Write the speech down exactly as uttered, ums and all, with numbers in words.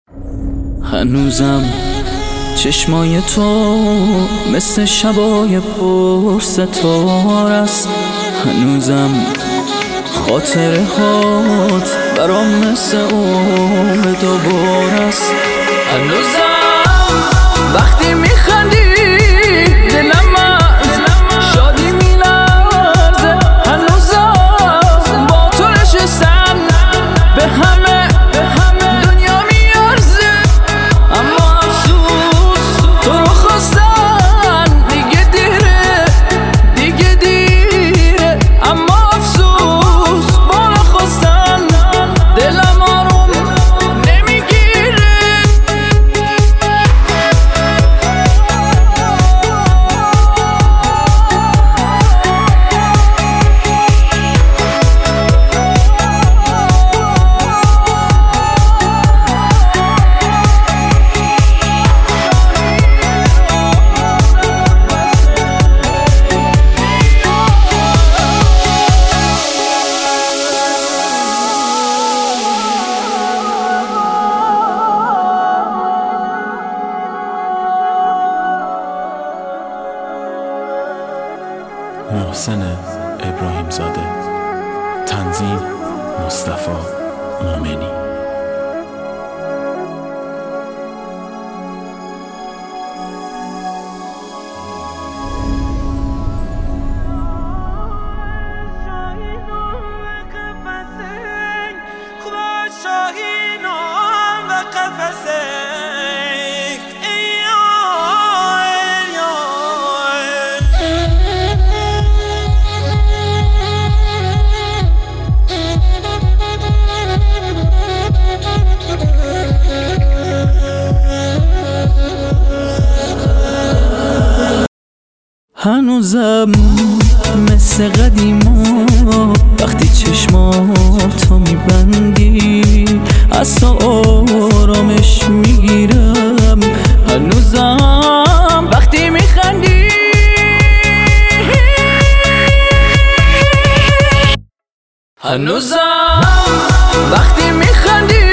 هنوزم چشمای تو مثل شبای پر ستاره است. هنوزم خاطره هات برام مثل عمر دوباره است. هنوزم وقتی میخندی دلم از شادی میلرزه. هنوزم با تو نشستم به همه دنیا میارزه. اما افسوس تو رو خواستن دیگه دیره دیگه دیره. اما افسوس با نخواستن دلم آروم نمیگیره. محسن ابراهیم زاده، تنظیم مصطفی مومنی. هنوزم مثل قدیما وقتی چشماتو میبندی از تو آرامش میگیرم. هنوزم وقتی میخندی هنوزم وقتی میخندی